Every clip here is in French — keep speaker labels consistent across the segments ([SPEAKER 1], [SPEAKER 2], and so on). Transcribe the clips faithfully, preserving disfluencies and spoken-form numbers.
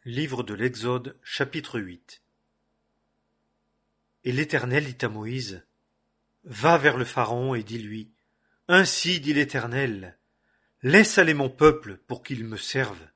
[SPEAKER 1] Livre de l'Exode, chapitre huit. Et l'Éternel dit à Moïse, Va vers le Pharaon et dis-lui, Ainsi dit l'Éternel, laisse aller mon peuple pour qu'il me serve.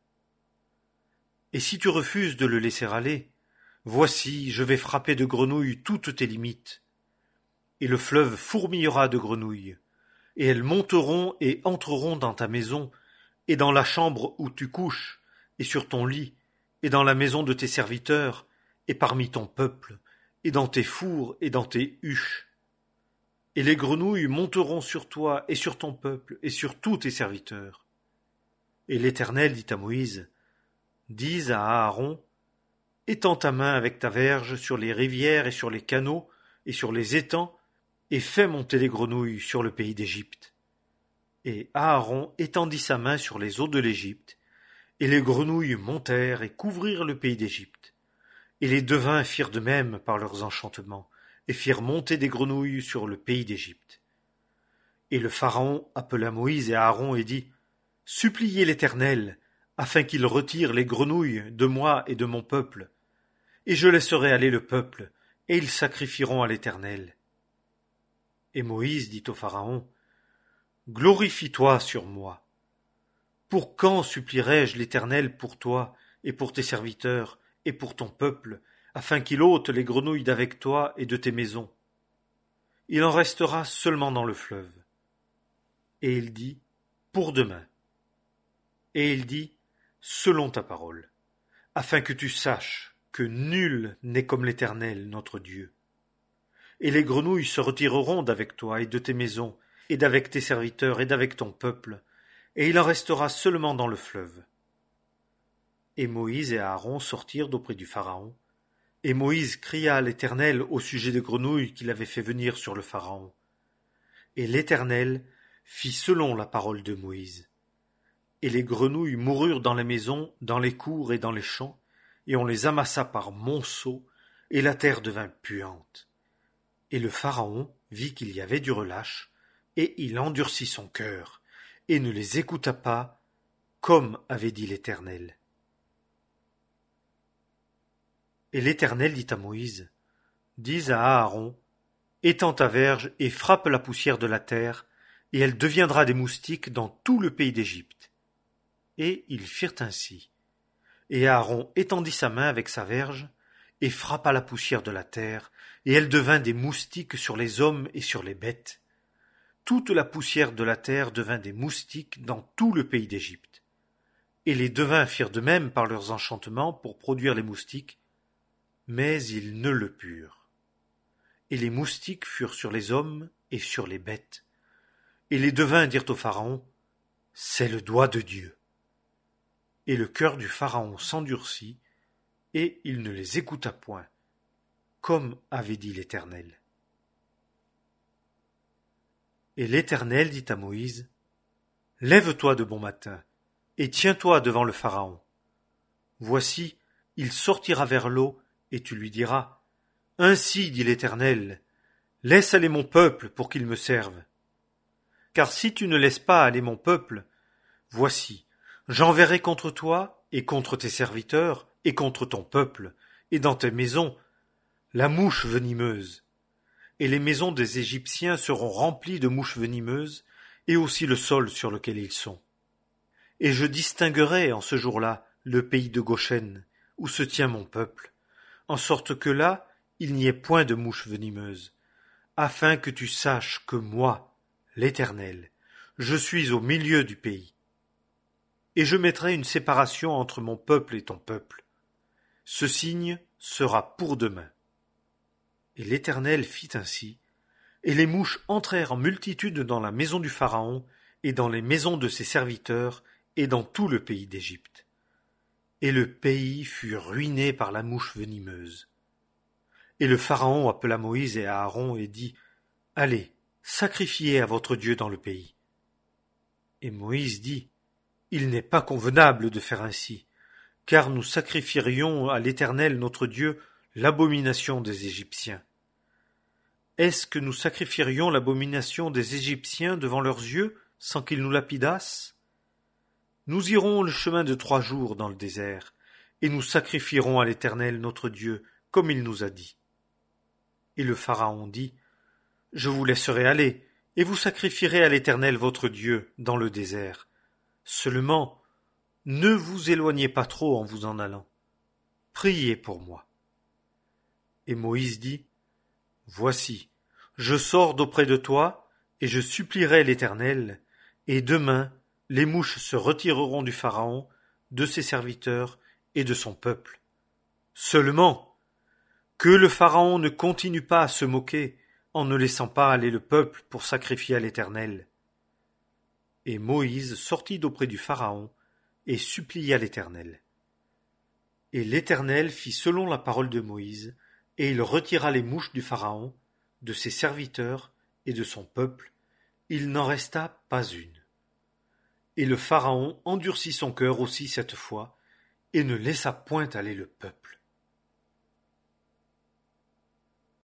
[SPEAKER 1] Et si tu refuses de le laisser aller, voici, je vais frapper de grenouilles toutes tes limites. Et le fleuve fourmillera de grenouilles, et elles monteront et entreront dans ta maison, et dans la chambre où tu couches, et sur ton lit, et dans la maison de tes serviteurs, et parmi ton peuple, et dans tes fours et dans tes huches. Et les grenouilles monteront sur toi et sur ton peuple et sur tous tes serviteurs. Et l'Éternel dit à Moïse, Dis à Aaron, Étends ta main avec ta verge sur les rivières et sur les canaux et sur les étangs, et fais monter les grenouilles sur le pays d'Égypte. Et Aaron étendit sa main sur les eaux de l'Égypte, et les grenouilles montèrent et couvrirent le pays d'Égypte. Et les devins firent de même par leurs enchantements, et firent monter des grenouilles sur le pays d'Égypte. Et le Pharaon appela Moïse et Aaron et dit, Suppliez l'Éternel, afin qu'il retire les grenouilles de moi et de mon peuple, et je laisserai aller le peuple, et ils sacrifieront à l'Éternel. Et Moïse dit au Pharaon, Glorifie-toi sur moi. Pour quand supplierai-je l'Éternel pour toi et pour tes serviteurs et pour ton peuple, afin qu'il ôte les grenouilles d'avec toi et de tes maisons? Il en restera seulement dans le fleuve. Et il dit, pour demain. Et il dit, selon ta parole, afin que tu saches que nul n'est comme l'Éternel notre Dieu. Et les grenouilles se retireront d'avec toi et de tes maisons, et d'avec tes serviteurs et d'avec ton peuple, et il en restera seulement dans le fleuve. Et Moïse et Aaron sortirent d'auprès du Pharaon, et Moïse cria à l'Éternel au sujet des grenouilles qu'il avait fait venir sur le Pharaon. Et l'Éternel fit selon la parole de Moïse. Et les grenouilles moururent dans les maisons, dans les cours et dans les champs, et on les amassa par monceaux, et la terre devint puante. Et le Pharaon vit qu'il y avait du relâche, et il endurcit son cœur, et ne les écouta pas, comme avait dit l'Éternel. Et l'Éternel dit à Moïse, Dis à Aaron, Étends ta verge et frappe la poussière de la terre, et elle deviendra des moustiques dans tout le pays d'Égypte. Et ils firent ainsi. Et Aaron étendit sa main avec sa verge, et frappa la poussière de la terre, et elle devint des moustiques sur les hommes et sur les bêtes. Toute la poussière de la terre devint des moustiques dans tout le pays d'Égypte. Et les devins firent de même par leurs enchantements pour produire les moustiques, mais ils ne le purent. Et les moustiques furent sur les hommes et sur les bêtes. Et les devins dirent au Pharaon, C'est le doigt de Dieu. Et le cœur du Pharaon s'endurcit, et il ne les écouta point, comme avait dit l'Éternel. Et l'Éternel dit à Moïse, Lève-toi de bon matin, et tiens-toi devant le Pharaon. Voici, il sortira vers l'eau, et tu lui diras, Ainsi dit l'Éternel, laisse aller mon peuple pour qu'il me serve. Car si tu ne laisses pas aller mon peuple, voici, j'enverrai contre toi, et contre tes serviteurs, et contre ton peuple, et dans tes maisons, la mouche venimeuse. Et les maisons des Égyptiens seront remplies de mouches venimeuses, et aussi le sol sur lequel ils sont. Et je distinguerai en ce jour-là le pays de Goshen, où se tient mon peuple, en sorte que là, il n'y ait point de mouches venimeuses, afin que tu saches que moi, l'Éternel, je suis au milieu du pays. Et je mettrai une séparation entre mon peuple et ton peuple. Ce signe sera pour demain. Et l'Éternel fit ainsi, et les mouches entrèrent en multitude dans la maison du Pharaon, et dans les maisons de ses serviteurs, et dans tout le pays d'Égypte. Et le pays fut ruiné par la mouche venimeuse. Et le Pharaon appela Moïse et Aaron et dit, Allez, sacrifiez à votre Dieu dans le pays. Et Moïse dit, Il n'est pas convenable de faire ainsi, car nous sacrifierions à l'Éternel notre Dieu l'abomination des Égyptiens. Est-ce que nous sacrifierions l'abomination des Égyptiens devant leurs yeux, sans qu'ils nous lapidassent? Nous irons le chemin de trois jours dans le désert, et nous sacrifierons à l'Éternel notre Dieu, comme il nous a dit. Et le Pharaon dit, Je vous laisserai aller, et vous sacrifierez à l'Éternel votre Dieu dans le désert. Seulement, ne vous éloignez pas trop en vous en allant. Priez pour moi. Et Moïse dit, Voici, je sors d'auprès de toi, et je supplierai l'Éternel, et demain les mouches se retireront du Pharaon, de ses serviteurs et de son peuple. Seulement, que le Pharaon ne continue pas à se moquer en ne laissant pas aller le peuple pour sacrifier à l'Éternel. Et Moïse sortit d'auprès du Pharaon et supplia l'Éternel. Et l'Éternel fit selon la parole de Moïse, et il retira les mouches du Pharaon, de ses serviteurs et de son peuple, il n'en resta pas une. Et le Pharaon endurcit son cœur aussi cette fois, et ne laissa point aller le peuple.